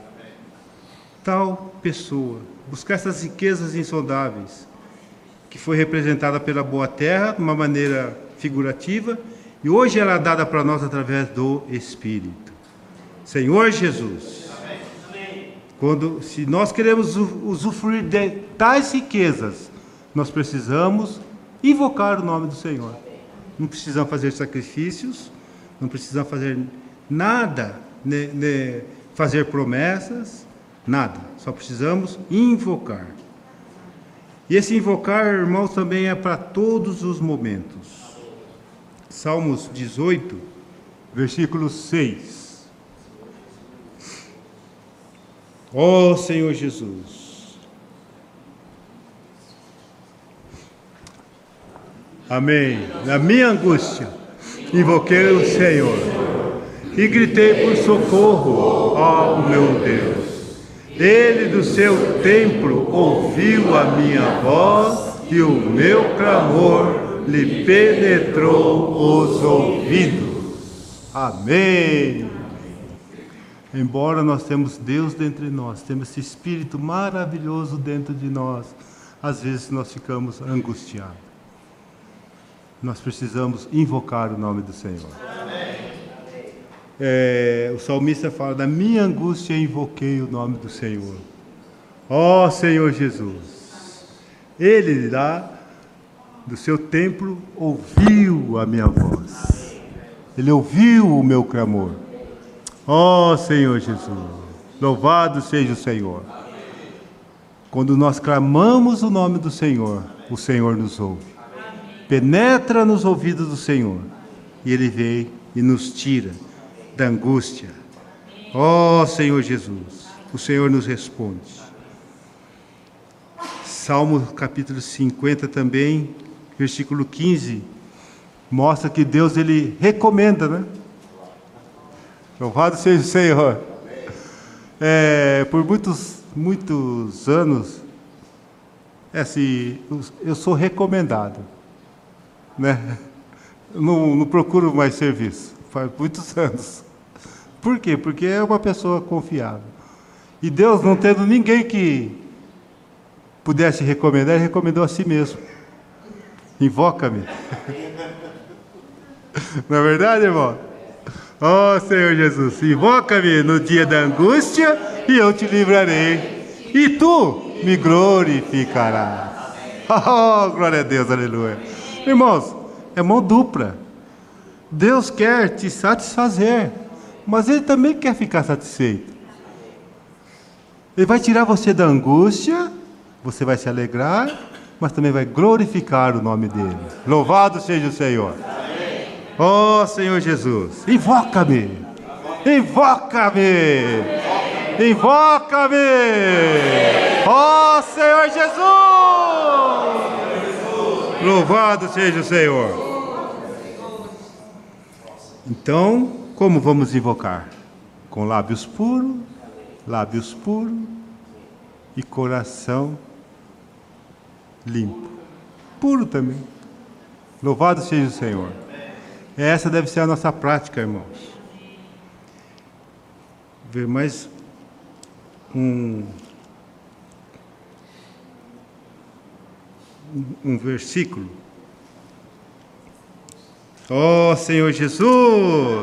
tal pessoa, buscar essas riquezas insondáveis, que foi representada pela boa terra de uma maneira figurativa, e hoje ela é dada para nós através do Espírito. Senhor Jesus, se nós queremos usufruir de tais riquezas, nós precisamos invocar o nome do Senhor. Não precisamos fazer sacrifícios, não precisamos fazer nada, fazer promessas, nada. Só precisamos invocar. E esse invocar, irmãos, também é para todos os momentos. Salmos 18, versículo 6. Ó Senhor Jesus. Amém. Na minha angústia, invoquei o Senhor e gritei por socorro ao meu Deus. Ele do seu templo ouviu a minha voz e o meu clamor lhe penetrou os ouvidos. Amém. Embora nós temos Deus dentro de nós, temos esse Espírito maravilhoso dentro de nós, às vezes nós ficamos angustiados. Nós precisamos invocar o nome do Senhor. O salmista fala, na minha angústia invoquei o nome do Senhor. Ó Senhor Jesus, Ele lá do seu templo ouviu a minha voz. Ele ouviu o meu clamor. Ó Senhor Jesus, louvado seja o Senhor. Quando nós clamamos o nome do Senhor, o Senhor nos ouve. Penetra nos ouvidos do Senhor e Ele vem e nos tira da angústia. Ó Senhor Jesus, o Senhor nos responde. Salmo capítulo 50 também, versículo 15, mostra que Deus, Ele recomenda, né? Louvado seja o Senhor. Por muitos anos, assim, eu sou recomendado, né? Não procuro mais serviço, faz muitos anos. Por quê? Porque é uma pessoa confiável. E Deus, não tendo ninguém que pudesse recomendar, Ele recomendou a si mesmo. Invoca-me. Não é verdade, irmão? Ó Senhor Jesus, invoca-me no dia da angústia e eu te livrarei. E tu me glorificarás. Oh, glória a Deus, aleluia. Irmãos, é mão dupla. Deus quer te satisfazer, mas Ele também quer ficar satisfeito. Ele vai tirar você da angústia, você vai se alegrar, mas também vai glorificar o nome dEle. Louvado seja o Senhor. Oh, Senhor Jesus, invoca-me, invoca-me, invoca-me. Oh, Senhor Jesus, louvado seja o Senhor. Então, como vamos invocar? Com lábios puros e coração limpo, puro também. Louvado seja o Senhor. Essa deve ser a nossa prática, irmãos. Ver mais um versículo. Ó Senhor Jesus!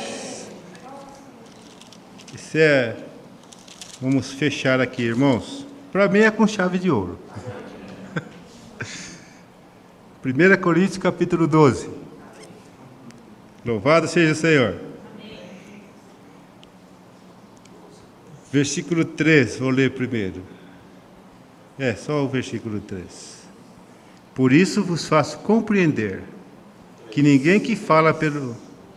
Isso vamos fechar aqui, irmãos. Para mim é com chave de ouro. 1 Coríntios capítulo 12. Louvado seja o Senhor. Versículo 3, vou ler primeiro. Só o versículo 3. Por isso vos faço compreender que ninguém que fala pelo...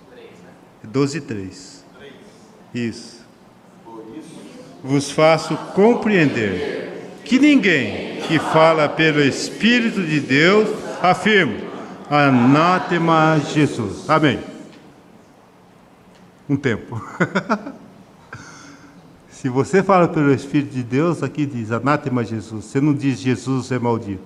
12:3. Isso. Vos faço compreender que ninguém que fala pelo Espírito de Deus afirma: anátema Jesus. Amém. Um tempo. Se você fala pelo Espírito de Deus, aqui diz anátema Jesus. Você não diz Jesus é maldito.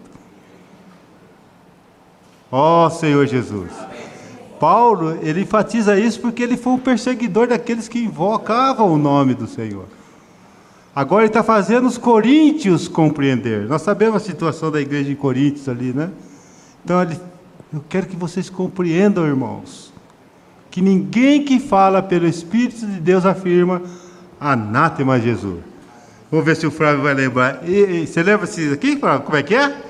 Ó Senhor Jesus. Paulo, ele enfatiza isso porque ele foi um perseguidor daqueles que invocavam o nome do Senhor. Agora ele está fazendo os coríntios compreender. Nós sabemos a situação da igreja em Coríntios ali, né? Então eu quero que vocês compreendam, irmãos, que ninguém que fala pelo Espírito de Deus afirma anátema Jesus. Vamos ver se o Flávio vai lembrar. Você lembra-se aqui, Flávio? Como é que é?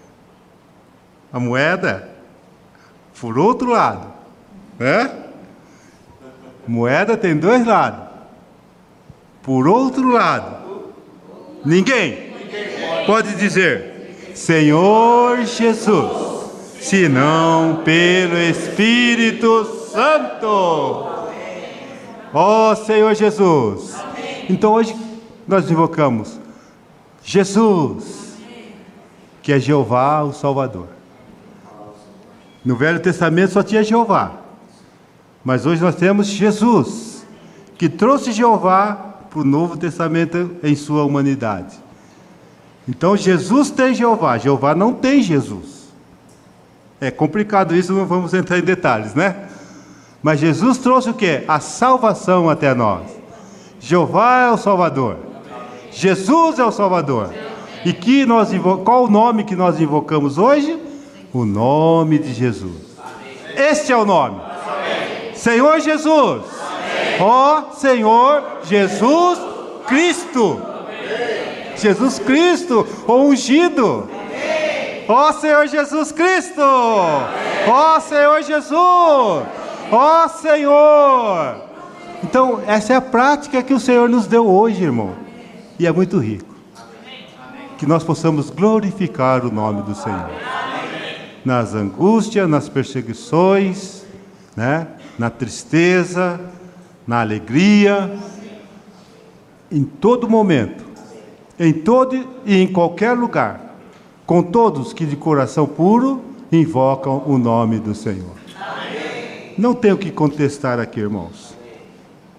A moeda por outro lado, né? Moeda tem dois lados. Por outro lado, ninguém pode dizer Senhor Jesus, senão pelo Espírito Santo. Ó Senhor Jesus. Então hoje nós invocamos Jesus, que é Jeová o Salvador. No Velho Testamento só tinha Jeová, mas hoje nós temos Jesus, que trouxe Jeová para o Novo Testamento em sua humanidade. Então Jesus tem Jeová, Jeová não tem Jesus. É complicado isso, não vamos entrar em detalhes, né? Mas Jesus trouxe o quê? A salvação até nós. Jeová é o Salvador. Jesus é o Salvador. E qual o nome que nós invocamos hoje? O nome de Jesus. Este é o nome. Senhor Jesus. Ó Senhor Jesus Cristo. Jesus Cristo, o ungido. Ó Senhor Jesus Cristo. Ó Senhor Jesus. Ó Senhor. Então, essa é a prática que o Senhor nos deu hoje, irmão. E é muito rico. Que nós possamos glorificar o nome do Senhor. Nas angústias, nas perseguições, né? Na tristeza, na alegria, em todo momento, em todo e em qualquer lugar, com todos que de coração puro invocam o nome do Senhor. Não tenho que contestar aqui, irmãos.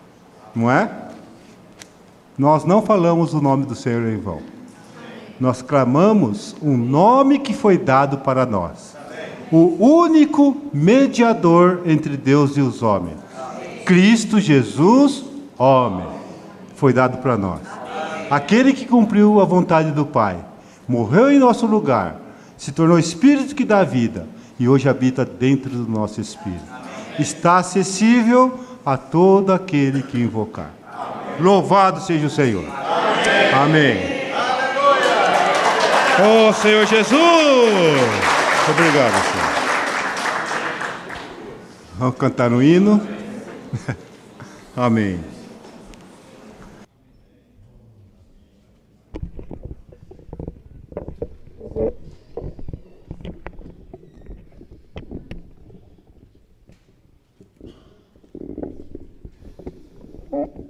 não é? Nós não falamos o nome do Senhor em vão. Nós clamamos um nome que foi dado para nós. O único mediador entre Deus e os homens. Cristo Jesus, homem, foi dado para nós. Aquele que cumpriu a vontade do Pai, morreu em nosso lugar, se tornou Espírito que dá vida e hoje habita dentro do nosso espírito. Está acessível a todo aquele que invocar. Louvado seja o Senhor. Amém. Oh, Senhor Jesus! Obrigado, Senhor. Vamos cantar um hino. Amém. Oh.